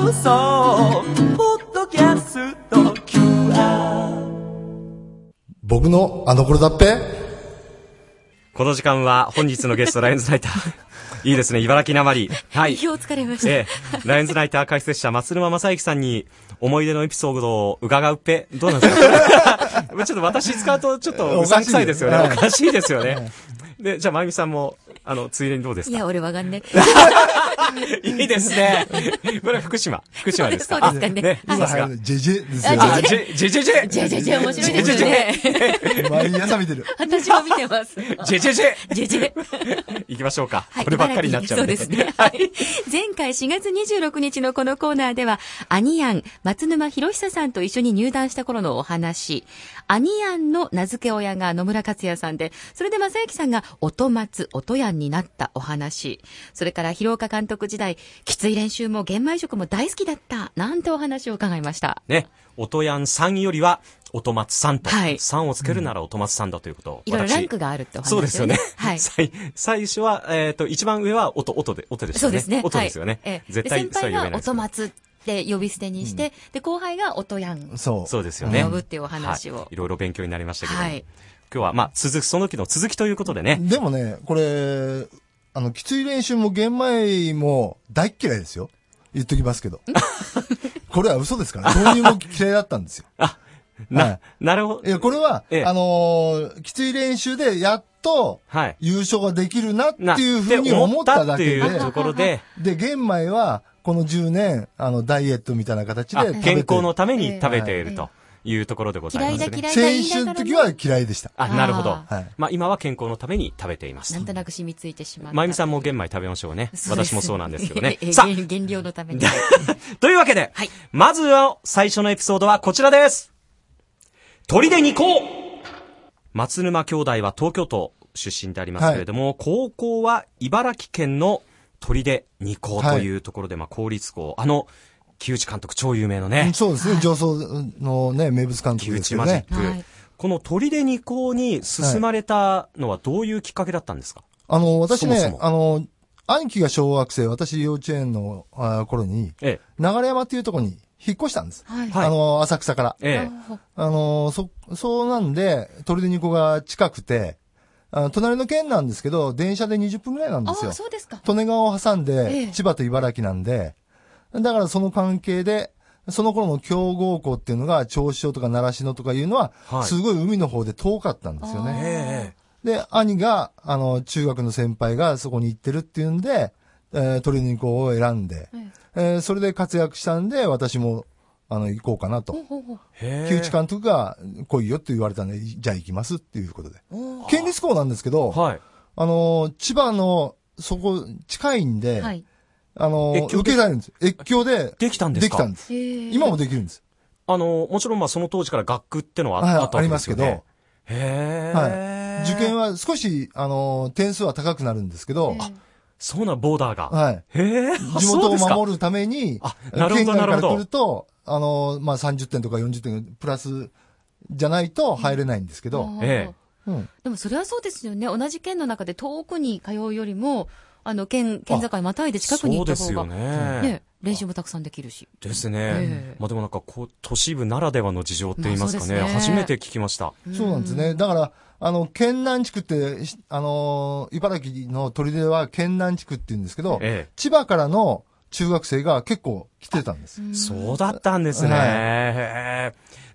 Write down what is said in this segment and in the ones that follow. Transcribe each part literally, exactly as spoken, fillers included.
放送ポッドキャスト キューアール。 僕のあの頃だっぺ。 この時間は本日のゲストライオンズナイターいいですね、茨城なまり。はい。 意表をつかれました。 ええ、ライオンズナイター解説者松沼正幸さんに思い出のエピソードを伺うっぺ。どうなんですかちょっと私使うとちょっとうさんくさいですよね。おかしいですよね。で、じゃあまゆみさんもあのついでにどうですか。 いや俺わかんねいいですね。これは福島福島ですか。 そうですかね。 ね、 今さすが流行るジェジェですよあ、 ね。 ジェジェジェジェじゃじゃじゃ面白いですよね。 毎朝見てる。 私も見てます。 ジェジェジェじゃじゃ。 行きましょうか。 はい、 こればっかりになっちゃうんで。 そうですね。はい。前回しがつにじゅうろくにちのこのコーナーでは、アニヤン、松沼博久さんと一緒に入団した頃のお話、アニヤンの名付け親が野村克也さんで、それで正幸さんが音松、音ヤンになったお話、それから広岡監督時代、きつい練習も玄米食も大好きだった、なんてお話を伺いました。 ね、音ヤンさんよりは、音松さんと、 はい、 さんをつけるなら音松さんだということを、 いろいろランクがあるってお話そうですよね。 はい。 最最初は、えっ、ー、と、一番上は音、音で、音ですよね。 そうですね。 音ですよね。 はい、 絶対先輩が音松って呼び捨てにして、うん、で、後輩が音ヤン。 そう。 そうですよね。 呼ぶっていうお話を。 はい。いろいろ勉強になりましたけども。はい。今日は、まあ、続く、その時の続きということでね。 でもね、これ、あの、きつい練習も玄米も大っ嫌いですよ。言っときますけど。これは嘘ですから。豆乳も嫌いだったんですよ。 あ、な、 はい、 なるほど。 いや、これは、ええ、あのー、きつい練習でやっと、優勝ができるなっていうふうに思っただけで、 っていうところで、 で、玄米は、このじゅうねん、あの、ダイエットみたいな形で、 健康のために食べていると。いうところでございますね。 先週の時は嫌いでした。 あ、なるほど。はい、まあ今は健康のために食べています。 なんとなく染みついてしまう。 まゆみさんも玄米食べましょうね。私もそうなんですけどね。 さあ、減量のために。 というわけで、はい、まずは最初のエピソードはこちらです。鳥で二高。松沼兄弟は東京都出身でありますけれども、はい、高校は茨城県の鳥で二高というところで、はい、まあ公立校、あの、木内監督超有名のね。 そうですね。上層のね、名物監督ですよね。 木内マジック。はい、この鳥で二高に進まれたのはどういうきっかけだったんですか？ あの、私ね、そもそもあの、兄貴が小学生、私幼稚園の頃に、ええ、流山っていうところに引っ越したんです。はい、あの、浅草から。ええ、あの、そ、そうなんで、鳥で二高が近くて、あの隣の県なんですけど、電車でにじゅっぷんぐらいなんですよ。 あ、そうですか。 利根川を挟んで、ええ、千葉と茨城なんで、だからその関係で、その頃の強豪校っていうのが、銚子町とか習志野とかいうのは、はい、すごい海の方で遠かったんですよね。で、兄が、あの、中学の先輩がそこに行ってるっていうんで、えー、鳥で二高を選んで、えー、それで活躍したんで、私も、あの、行こうかなと。木内監督が来いよって言われたんで、じゃあ行きますっていうことで。県立校なんですけど、はい、あの、千葉の、そこ、近いんで、はい、あの、受けられるんです。越境で。 できたんですか？ できたんです。今もできるんです。 あの、もちろんまあその当時から学区ってのはあったわけですよね。 ありますけど。へえ。 はい。受験は少し、あの、点数は高くなるんですけど。 あ、そうな、ボーダーが。 はい。 へえ。 地元を守るために、 あ、なるほど、なるほど。 県外から来ると、あの、まあ、さんじゅってんとかよんじゅってんプラスじゃないと入れないんですけど。 ええ。 うん。でもそれはそうですよね。同じ県の中で遠くに通うよりも、あの、県、県境またいで近くに行った方が。そうですよね。ね、練習もたくさんできるし。 ですね。えー、まあでもなんかこう、都市部ならではの事情って言いますかね。まあ、ね初めて聞きました。 そうなんですね。だから、あの、県南地区って、あの、茨城の砦は県南地区って言うんですけど、ええ、千葉からの中学生が結構来てたんです。 そうだったんですね。はい、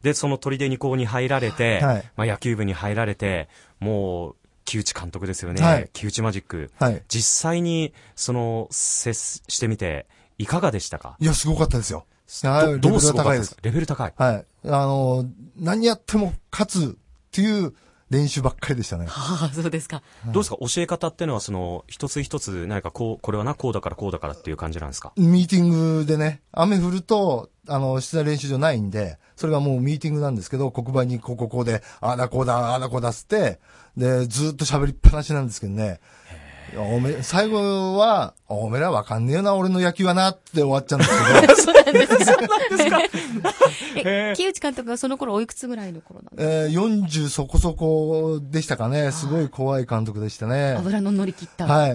で、その砦二高に入られて、はい、まあ野球部に入られて、もう、木内監督ですよね。はい、木内マジック。はい、実際に、その、接してみて、いかがでしたか？ いや、すごかったですよ。 どどうすごかったですか？レベル高い。 はい。あの、何やっても勝つっていう練習ばっかりでしたね。 はあ、そうですか。 どうですか？教え方っていうのは、その、一つ一つ、何かこう、これはな、こうだからこうだからっていう感じなんですか？ ミーティングでね、雨降ると、あの、室内練習場ないんで、それがもうミーティングなんですけど、黒板にこうこうこうで、ああだこうだ、ああだこうだっつって、で、ずっと喋りっぱなしなんですけどね。おめ、最後は、おめらわかんねえよな、俺の野球はなって終わっちゃうんですけど。 そうなんですか。そうなんですか。え、木内監督はその頃おいくつぐらいの頃なんですか？ えー、よんじゅうそこそこでしたかね。すごい怖い監督でしたね。 油の乗り切った。 はい。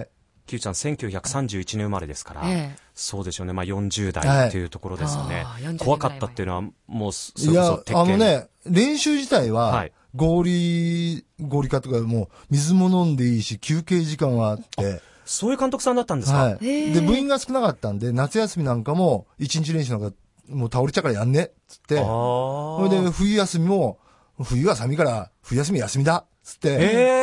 キューちゃんせんきゅうひゃくさんじゅういちねん生まれですから、 ええ、 そうでしょうね。まあよんじゅう代っていうところですよね。 はい、 怖かったっていうのは、もう、それこそいや、 鉄拳。 あのね、練習自体は、 はい、 合理、合理化とかもう、水も飲んでいいし、休憩時間はあって。 そういう監督さんだったんですか？ はい。で、部員が少なかったんで、夏休みなんかも、一日練習なんか、もう倒れちゃうからやんね、つって。それで、冬休みも、冬は寒いから、冬休み休みだ、つって、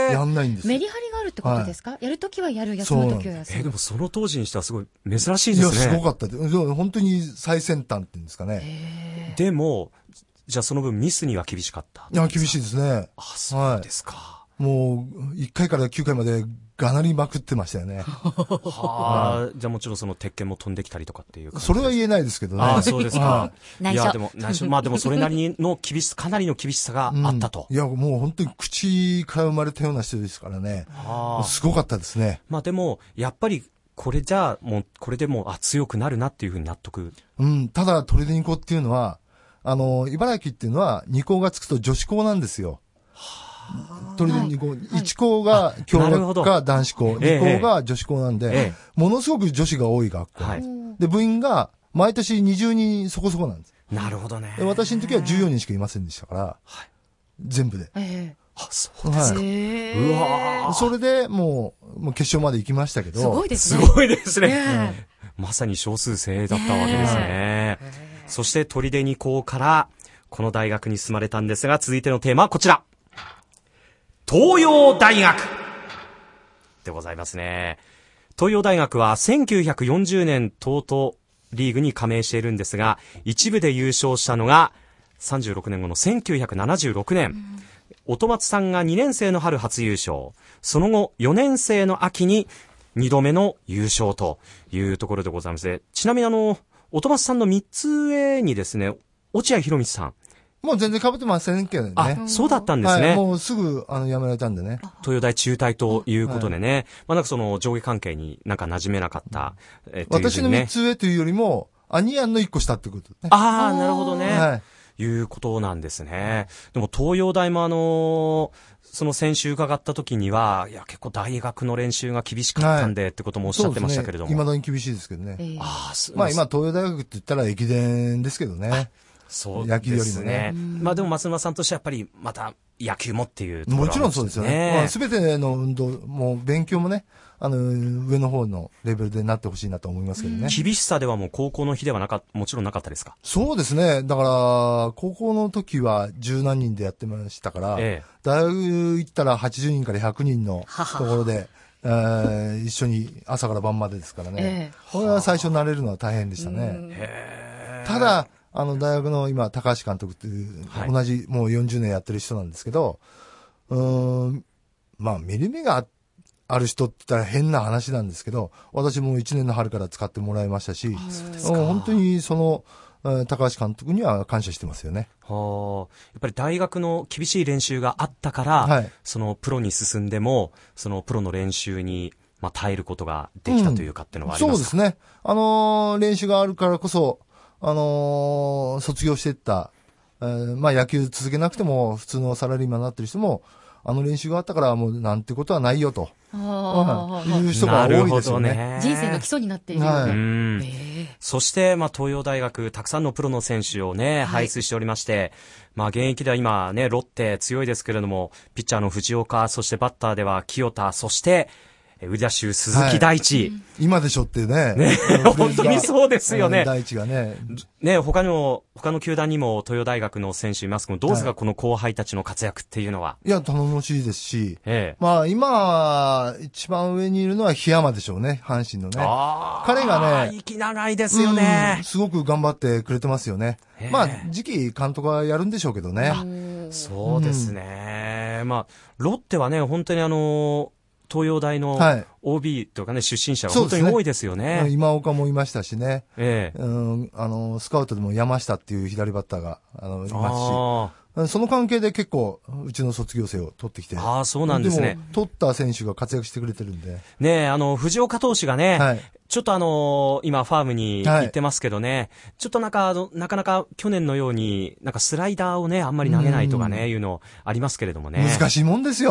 やんないんです。 メリハリがあるってことですか？はい、やるときはやる、休むときは休む。 えー、でもその当時にしてはすごい珍しいですね。 いや、すごかったで。本当に最先端っていうんですかね。 でも、じゃあその分ミスには厳しかった？ いや、厳しいですね。 あ、そうですか。はい、 もう、いっかいからきゅうかいまでがなりまくってましたよね。 はあ、じゃあもちろんその鉄拳も飛んできたりとかっていう感じですか？ それは言えないですけどね。 ああ、そうですか。 内緒。 いや、でも、内緒。まあでもそれなりの厳しさ、かなりの厳しさがあったと。 うん、いや、もう本当に口から生まれたような人ですからね。すごかったですね。 まあでも、やっぱり、これじゃあ、もう、これでもう、あ、強くなるなっていうふうに納得。 うん、ただ、トレデニコっていうのは、あの、茨城っていうのは、二校がつくと女子校なんですよ。トレデニコ、はい、いち校が共学が男子校、に校が女子校なんで、ええ、ものすごく女子が多い学校。はい、で、部員が毎年にじゅうにんそこそこなんです。 なるほどね。 で、私の時はじゅうよにんしかいませんでしたから、はい、全部で。 ええ、 あ、そうですか。はい、うわそれでもう、もう決勝まで行きましたけど。 すごいですね。 すごいですね。うん、まさに少数精鋭だったわけですね。そして、砦二校から、この大学に進まれたんですが、続いてのテーマはこちら。東洋大学でございますね。東洋大学はせんきゅうひゃくよんじゅうねん東都リーグに加盟しているんですが、一部で優勝したのがさんじゅうろくねんごのせんきゅうひゃくななじゅうろくねん。うん、音松さんがにねん生の春初優勝。その後よねん生の秋ににどめの優勝というところでございます。ちなみにあの、音松さんのみっつ上にですね、落合博満さん。 もう全然被ってませんけどね。 あ、そうだったんですね。 はい、もうすぐ、あの、辞められたんでね。 東洋大中退ということでね。はい、まあなんかその上下関係になんか馴染めなかった。 えー、私のみっつ上というよりも、アニアンのいっこ下ってことね。 ああ、なるほどね。 はい。 いうことなんですね。でも東洋大もあのー、その先週伺った時には、いや結構大学の練習が厳しかったんで、はい、ってこともおっしゃってましたけれども。 そうですね。未だに厳しいですけどね。えー、 あまあ今東洋大学って言ったら駅伝ですけどね。 そうですね。まあでも松沼さんとしてはやっぱりまた野球もっていうところ、ね、 もちろんそうですよね。すべ、まあ、ての運動、もう勉強もね、あの、上の方のレベルでなってほしいなと思いますけどね。 厳しさではもう高校の日ではなか、もちろんなかったですか？ そうですね。だから、高校の時は十何人でやってましたから、ええ、大学行ったらはちじゅうにんからひゃくにんのところで、えー、一緒に朝から晩までですからね。ええ、これは最初慣れるのは大変でしたね。ただ、あの、大学の今、高橋監督っていう、はい、同じ、もうよんじゅうねんやってる人なんですけど、うーん、まあ、見る目がある人って言ったら変な話なんですけど、私もいちねんの春から使ってもらいましたし、本当にその、高橋監督には感謝してますよね。 はあ、やっぱり大学の厳しい練習があったから、はい、そのプロに進んでも、そのプロの練習に、まあ、耐えることができたというかっていうのはありますか？うん、そうですね。 あのー、練習があるからこそ、あのー、卒業していった、えー、まあ野球続けなくても普通のサラリーマンになってる人も、あの練習があったからもうなんてことはないよと、あいう人が多いですよね。 ね、人生の基礎になっている。はい、 うん、えー、そして、まあ東洋大学、たくさんのプロの選手をね、輩出しておりまして、はい、まあ現役では今ね、ロッテ強いですけれども、ピッチャーの藤岡、そしてバッターでは清田、そして、売り出し鈴木大地、はい、 今でしょってね。 ね、本当にそうですよね。 大地がね。 ね、他にも、他の球団にも東洋大学の選手いますけど、どうですか、はい、この後輩たちの活躍っていうのは。 いや、頼もしいですし、ええ、まあ今、一番上にいるのは檜山でしょうね、阪神のね。あ彼がね、 息長いですよね、 うん。すごく頑張ってくれてますよね。まあ、次期監督はやるんでしょうけどね。 そうですね。うん、まあ、ロッテはね、本当にあの、東洋大の オービー とかね、出身者が本当に多いですよね。 ね、今岡もいましたしね。 ええ、 うん、あの、スカウトでも山下っていう左バッターが、あの、いますし。その関係で結構、うちの卒業生を取ってきて。 ああ、そうなんですね。 でも、取った選手が活躍してくれてるんで。 ねえ、あの、藤岡投手がね、はい、ちょっとあのー、今ファームに行ってますけどね、はい、ちょっとなんか、なかなか去年のように、なんかスライダーをね、あんまり投げないとかね、いうのありますけれどもね。 難しいもんですよ。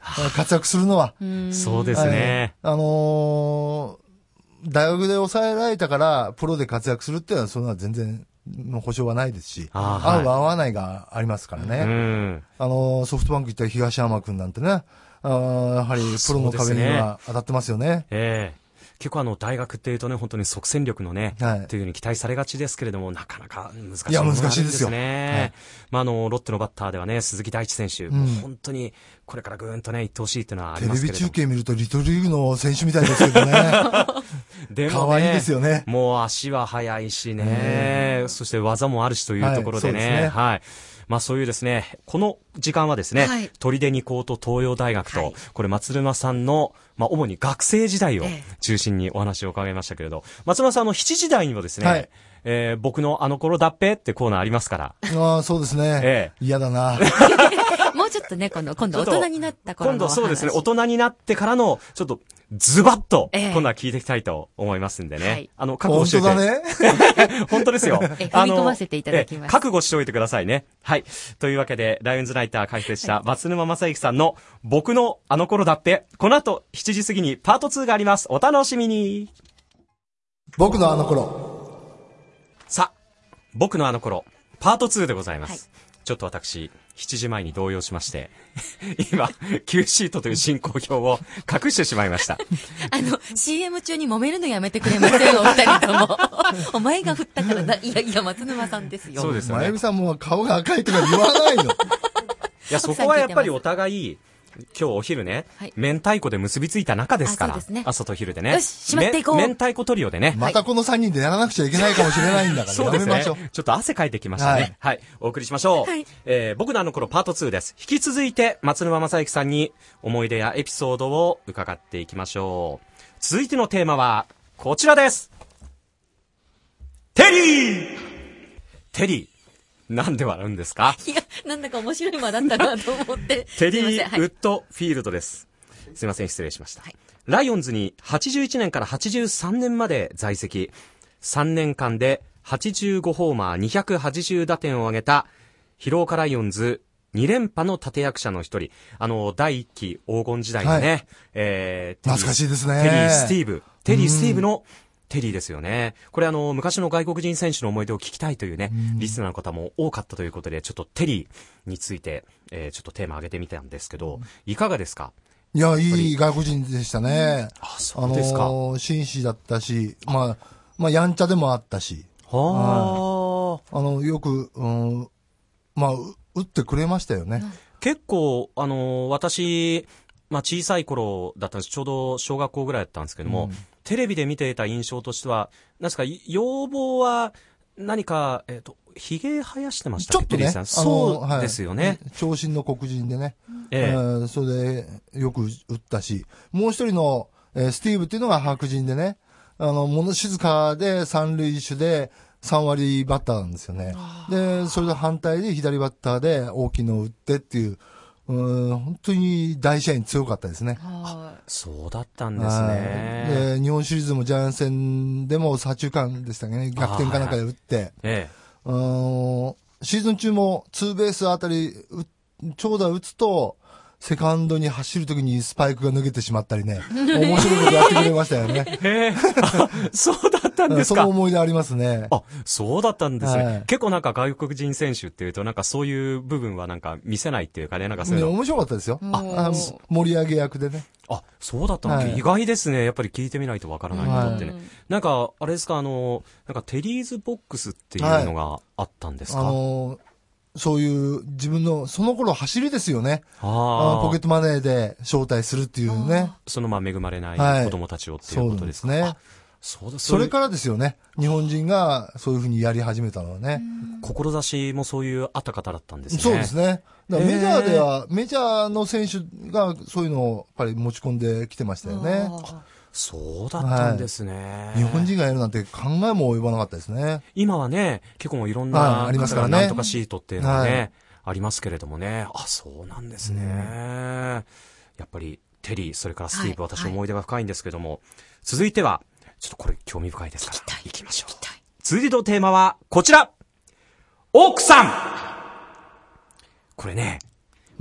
活躍するのは。 そうですね。 はい、あのー、大学で抑えられたから、プロで活躍するっていうのは、そんな全然、保証はないですし、 あ、はい、 合う合わないがありますからね。 うん、 あのー、ソフトバンク行った東山君なんてね、あやはりプロの壁には当たってますよね。 ねええ結構あの大学っていうとね本当に即戦力のね、はい、というふうに期待されがちですけれどもなかなか難しいものがあるんですね。いや難しいですよ。はい、まああのロッテのバッターではね鈴木大地選手、うん、もう本当にこれからぐーんとね行ってほしいというのはありますけれども。 テレビ中継見るとリトルリーグの選手みたいですけどね。でもね可愛いですよね。 もう足は速いしね、うん、そして技もあるしというところでね。はい、そうですね。はい。まあそういうですね、この時間はですね、はい、砦二高と東洋大学と、はい、これ松沼さんの、まあ主に学生時代を中心にお話を伺いましたけれど、ええ、松沼さんのしちじ台にもですね、はい、えー、僕のあの頃だっぺってコーナーありますから。 ああ、そうですね。ええ、嫌だな。 もうちょっとね、今度、今度大人になった頃の今度そうですね、大人になってからの、ちょっと、ズバッと、今度は聞いていきたいと思いますんでね。はい、あの、覚悟しておいて。 本当だね。 本当ですよ。 え、踏み込ませていただきます。 覚悟しておいてくださいね。はい。というわけで、ライオンズナイター解説した松沼正幸さんの、僕のあの頃だって、この後しちじ過ぎにパートツーがあります。お楽しみに。 僕のあの頃。 さあ、僕のあの頃、パートツーでございます。はい、ちょっと私、しちじまえに動揺しまして、今、Q シートという進行表を隠してしまいました。 あの、シーエム 中に揉めるのやめてくれませんお二人とも。お前が振ったからだ。いやいや、松沼さんですよ。 そうですよね。 まゆみさんも顔が赤いとか言わないの。いや、そこはやっぱりお互い、今日お昼ね、はい、明太子で結びついた中ですから。そうですね。朝と昼でね。 よし、しまっていこう。 明太子トリオでね。 またこのさんにんでやらなくちゃいけないかもしれないんだから、 そうですね。 やめましょう。 ちょっと汗かいてきましたね。はい。はい、お送りしましょう。はい、えー、僕のあの頃パートツーです。引き続いて、松沼正幸さんに思い出やエピソードを伺っていきましょう。続いてのテーマは、こちらです。テリーテリーなんで笑うんですか？ いや、なんだか面白い間だったなと思って。 テリー・ウッドフィールドです。すいません、失礼しました。はい、ライオンズにはちじゅういちねんからはちじゅうさんねんまで在籍。さんねんかんではちじゅうごホーマーにひゃくはちじゅう打点を挙げた、広岡ライオンズに連覇の立役者の一人。あの、第一期黄金時代のね、はい、えー、懐かしいですね。 テリー・スティーブ。テリー・スティーブの、テリーですよね。これあの、昔の外国人選手の思い出を聞きたいというね、リスナーの方も多かったということで、ちょっとテリーについて、えー、ちょっとテーマ上げてみたんですけど、いかがですか？ いや、いい外国人でしたね。 あ、そうですか。 あのー、紳士だったし、まあ、まあ、やんちゃでもあったし。はあ。あの、よく、うん、まあ、打ってくれましたよね。 結構、あのー、私、まあ、小さい頃だったんです。ちょうど小学校ぐらいだったんですけども、うん、テレビで見ていた印象としては、なんですか、要望は何か、えっと、髭生やしてましたっけ？ ちょっとね。 そうですよね。はい、 長身の黒人でね。ええー、それでよく打ったし、もう一人の、えー、スティーブっていうのが白人でね、あの、物静かで三塁手でさん割バッターなんですよね。で、それと反対で左バッターで大きいのを打ってっていう、うん、本当に大試合に強かったですね。 あ、そうだったんですね。 で、日本シリーズもジャイアンツ戦でも左中間でしたね。逆転かなんかで打って。はいはい、ええ、うんシーズン中もツーベースあたり長打打つと、セカンドに走るときにスパイクが抜けてしまったりね。面白いことやってくれましたよね。 へえ。そうだったんですか。 その思い出ありますね。 あ、そうだったんですね。はい、結構なんか外国人選手っていうとなんかそういう部分はなんか見せないっていうかね、なんかそういうの。 ね、面白かったですよ。あ、盛り上げ役でね。 あ、そうだったの、はい、意外ですね。やっぱり聞いてみないとわからないことってね。はい、なんか、あれですか、あの、なんかテリーズボックスっていうのがあったんですか？はい、あのーそういう自分のその頃走りですよね。あポケットマネーで招待するっていうね。 そのまあ恵まれない子供たちをっていうことですか。はい、そうですね。 そうだ、それからですよね。日本人がそういうふうにやり始めたのはね。 志もそういうあった方だったんですね。 そうですね。だからメジャーでは、メジャーの選手がそういうのをやっぱり持ち込んできてましたよね。 そうだったんですね、 はい。日本人がやるなんて考えも及ばなかったですね。 今はね、結構もういろんな、 ありますからね。 なんとかシートっていうのがね、はい、ありますけれどもね。あ、そうなんですね。うん、やっぱりテリー、それからスティーブ、はい、私思い出が深いんですけども、はい、続いては、ちょっとこれ興味深いですから、行きましょう。続いてのテーマはこちら。奥さん。これね、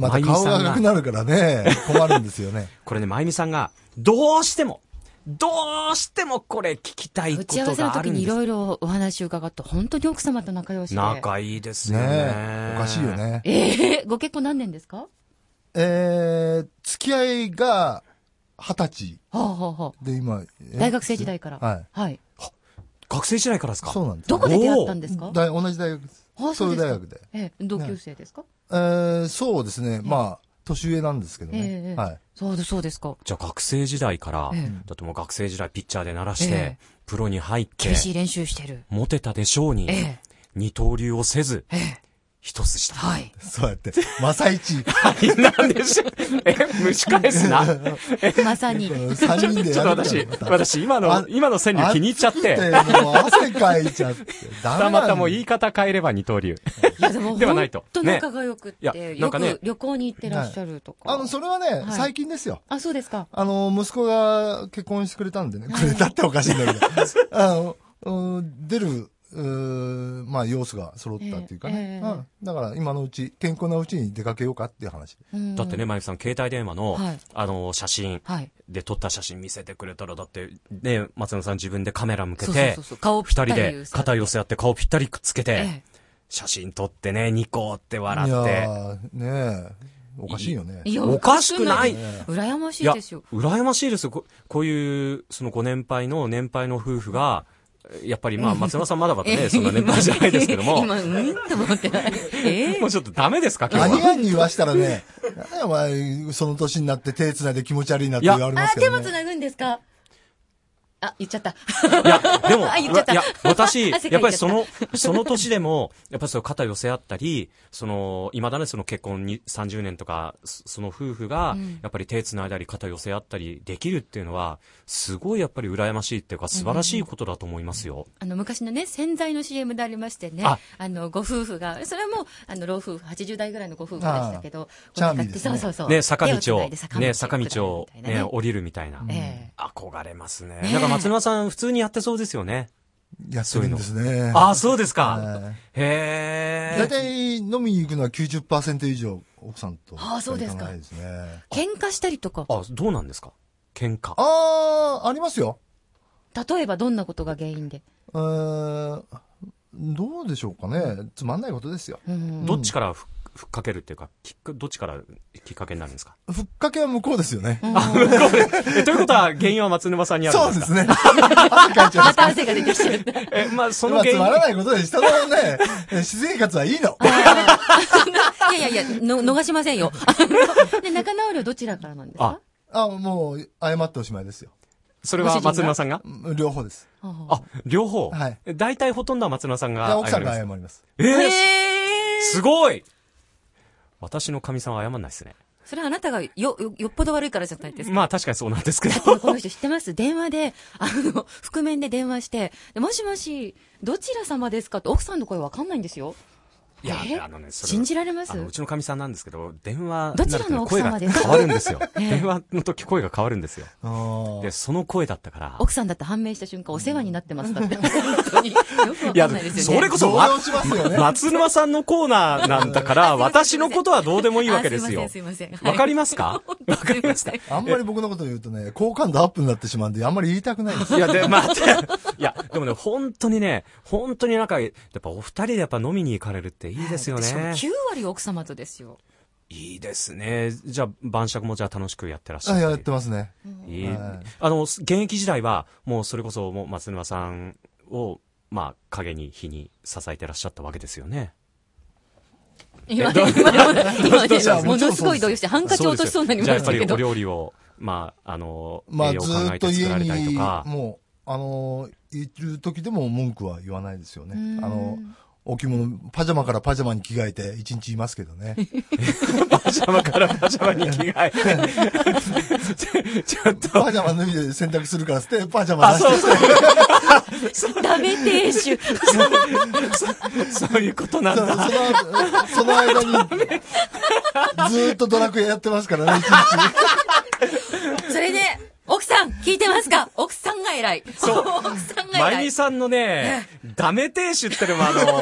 また顔が赤くなるからね、困るんですよね。 これね、まゆみさんが、どうしても、どうしてもこれ聞きたいことがあるんです。 打ち合わせの時にいろいろお話を伺って、本当に奥様と仲良しで。 仲いいですよね。 ねおかしいよね。 ええー、ご結婚何年ですか？ えー、付き合いが二十歳。 はあはあはあ、 で、今、 大学生時代から。 はい。 はい。 学生時代からですか？ そうなんです。 どこで出会ったんですか？ 大同じ大学です。 あ、 そういう大学で。 ええ、同級生ですか？ えー、そうですね。まあ、年上なんですけどね。 ええ、 はい。 そうです、そうですか。 じゃあ学生時代から、 ええ、 だってもう学生時代ピッチャーで鳴らして、 ええ、 プロに入って、 厳しい練習してる。 モテたでしょうに、 ええ、 二刀流をせず、 ええ、 一筋だ。 はい。 そうやって、まさいち。 なんでしょえ、蒸し返すな。 まさに。 三人でちょっと私、私今の、今の川柳気に入っちゃって。 もう汗かいちゃって。ダメなんまたもう言い方変えれば二刀流。 いやでも、 ではないと。 本当仲が良くって、 ね、 よく旅行に行ってらっしゃるとか。 あの、それはね、最近ですよ。 あ、そうですか。 あの、息子が結婚してくれたんでね。くれたっておかしいんだけど。あの、出る、うまあ、要素が揃ったっていうかね、えーえーうん。だから、今のうち、健康なうちに出かけようかっていう話。 だってね、まゆさん、携帯電話の、 はい、 あの、写真で撮った写真見せてくれたら、だって、ね、松野さん自分でカメラ向けて、二人で肩寄せ合って顔ぴったりくっつけて、えー、写真撮ってね、ニコって笑って。いやー、ねえ。おかしいよね。 いや、おかしくない。 羨ましいですよ。 羨ましいですよ。こ, こういう、そのご年配の年配の夫婦が、やっぱりまあ、松村さんまだまだね、そんな年配じゃないですけども。 今、うんと思ってない。 えー、もうちょっとダメですか、今日は。 何々に言わしたらね、お前、その年になって手繋いで気持ち悪いなって言われますけどね。 あ、手も繋ぐんですか？あ、言っちゃった。 いや、でも、 いや、 私、やっぱりその、その年でも、やっぱりその肩寄せ合ったり、その、未だね、その結婚にさんじゅうねんとか、その夫婦が、やっぱり手繋いだり肩寄せ合ったりできるっていうのは、すごいやっぱり羨ましいっていうか、素晴らしいことだと思いますよ。 あの、昔のね、洗剤の シーエム でありましてね、あ, あの、ご夫婦が、それはもう、あの、老夫婦、はちじゅう代ぐらいのご夫婦でしたけど、 チャーミーですね。 そうそうそう。 ね、坂道を、ね、坂道を、ね、降りるみたいな。 えー、憧れますね。なんか松沼さん、普通にやってそうですよね。 やってるんですね。 ああ、そうですか。へえ。 だいたい飲みに行くのは きゅうじゅっパーセント 以上、奥さんと。 ああ、そうですか。 ですね。 喧嘩したりとか。 あ、どうなんですか？喧嘩。 ああ、ありますよ。 例えばどんなことが原因で？ えー、どうでしょうかね。つまんないことですよ。 うん、どっちからふふっかけるっていうか、きっかどっちからきっかけになるんですか？ ふっかけは向こうですよね。 あ、向こうで。え、ということは、原因は松沼さんにあるんですか？ そうですね。汗かいちゃう。 また汗が出てきちゃう。 え、まあ、その原因。 まあ、つまらないことで、人のね、私生活はいいの。 いやいやいや、の、逃しませんよ。で、仲直りはどちらからなんですか？ あ、あもう、謝っておしまいですよ。 それは松沼さんが？ 両方です。 あ、両方？はい。大体ほとんどは松沼さんが謝ります。 奥さんが謝ります。 えー、すごい！私の神さんは謝んないですね。 それはあなたがよ、よ、よっぽど悪いからじゃないですか。 まあ確かにそうなんですけど。 この人知ってます？電話で、あの、覆面で電話して、もしもし、どちら様ですかって奥さんの声わかんないんですよ。 いや、あのね、それ信じられます？ あの、うちの神さんなんですけど、電話どちらの奥様ですか？ 変わるんですよ。電話の時声が変わるんですよ。で、その声だったから。 奥さんだって判明した瞬間お世話になってますだって。本当に。よくわかんないですよね。 それこそ、松沼さんのコーナーなんだから、私のことはどうでもいいわけですよ。 すいません、すいません。 わかりますか？わかりますか？ あんまり僕のこと言うとね、好感度アップになってしまうんで、あんまり言いたくないです。 いや、で、待って。いや、でもね、本当にね、本当になんか、やっぱお二人でやっぱ飲みに行かれるっていいですよね。 きゅう割奥様とですよ。 いいですね。じゃあ、晩酌もじゃあ楽しくやってらっしゃる。 あ、やってますね。 いい。あの、現役時代は、もうそれこそ、もう松沼さんを、まあ、影に火に支えてらっしゃったわけですよね。 今、今、今ね、ものすごい動揺して、ハンカチ落としそうになりましたけど。 じゃあやっぱりお料理を、まあ、あの、 まあ、 栄養を考えて作られたりとか。 もう、あの、いる時でも文句は言わないですよね。あの、お着物、パジャマからパジャマに着替えて一日いますけどね。 パジャマからパジャマに着替えて。ちょっと。 パジャマ脱いで洗濯するからって、パジャマ出してきて。ダメ亭主。 そういうことなんだ。 その、その間に、ずーっとドラクエやってますからね、一日。 それで、奥さん、聞いてますか？奥さんが偉い。 そう。 奥さんが偉い。 まゆみさんのね、ダメ亭主ってのもあの、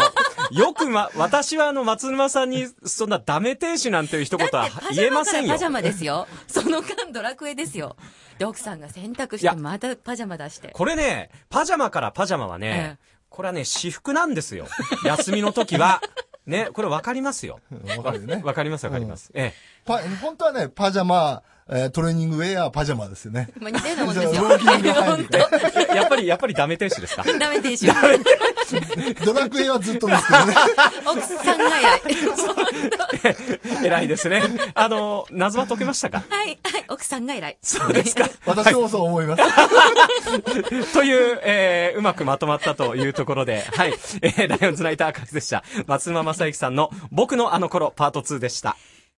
よくま、私はあの、松沼さんに、そんなダメ亭主なんていう一言は言えませんよ。 パジャマですよ。その間ドラクエですよ。で、奥さんが洗濯して、またパジャマ出して。 これね、パジャマからパジャマはね、ええ、これはね、私服なんですよ。休みの時は。ね、これわかりますよ。 わかるよね。 わかりますわかります。うん、ええ。 パ、本当はね、パジャマ、えー、トレーニングウェア、パジャマですよね。 まあ、似たようなもんですよ。 やっぱり、やっぱりダメ亭主ですか？ ダメ亭主。 ドラクエはずっとですけどね。 奥さんが偉い。 偉いですね。あの、謎は解けましたか？ はい、はい、奥さんが偉い。 そうですか。 私もそう思います。 という、えー、うまくまとまったというところで、はい、えー、ライオンズナイター博士でした。松沼正幸さんの僕のあの頃パートツーでした。